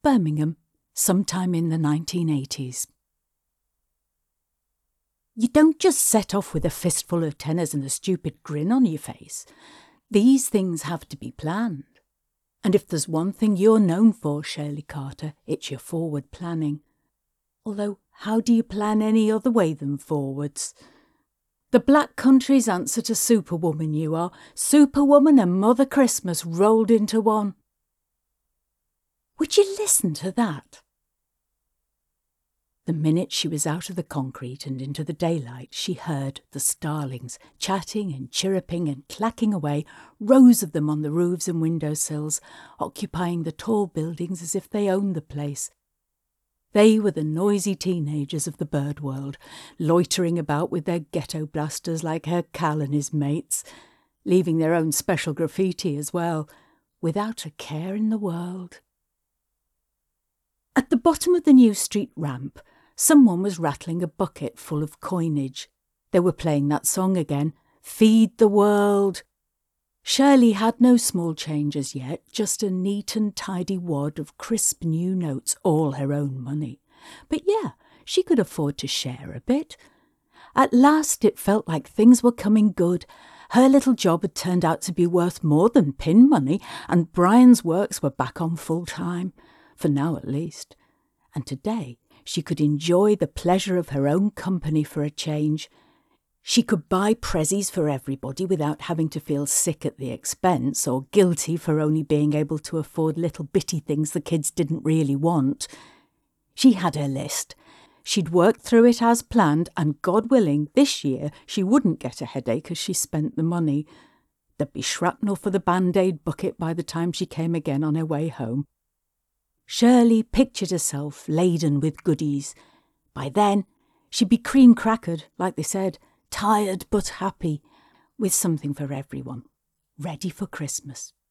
Birmingham, sometime in the 1980s. You don't just set off with a fistful of tenors and a stupid grin on your face. These things have to be planned. And if there's one thing you're known for, Shirley Carter, it's your forward planning. Although, how do you plan any other way than forwards? The Black Country's answer to Superwoman you are. Superwoman and Mother Christmas rolled into one. Would you listen to that? The minute she was out of the concrete and into the daylight, she heard the starlings chatting and chirruping and clacking away, rows of them on the roofs and windowsills, occupying the tall buildings as if they owned the place. They were the noisy teenagers of the bird world, loitering about with their ghetto blasters like Herr Cal and his mates, leaving their own special graffiti as well, without a care in the world. At the bottom of the New Street ramp, someone was rattling a bucket full of coinage. They were playing that song again, Feed the World. Shirley had no small change as yet, just a neat and tidy wad of crisp new notes, all her own money. But yeah, she could afford to share a bit. At last it felt like things were coming good. Her little job had turned out to be worth more than pin money, and Brian's works were back on full time, for now at least. And today she could enjoy the pleasure of her own company for a change. She could buy prezzies for everybody without having to feel sick at the expense or guilty for only being able to afford little bitty things the kids didn't really want. She had her list. She'd worked through it as planned, and God willing, this year she wouldn't get a headache as she spent the money. There'd be shrapnel for the Band-Aid bucket by the time she came again on her way home. Shirley pictured herself laden with goodies. By then, she'd be cream-crackered, like they said, tired but happy, with something for everyone, ready for Christmas.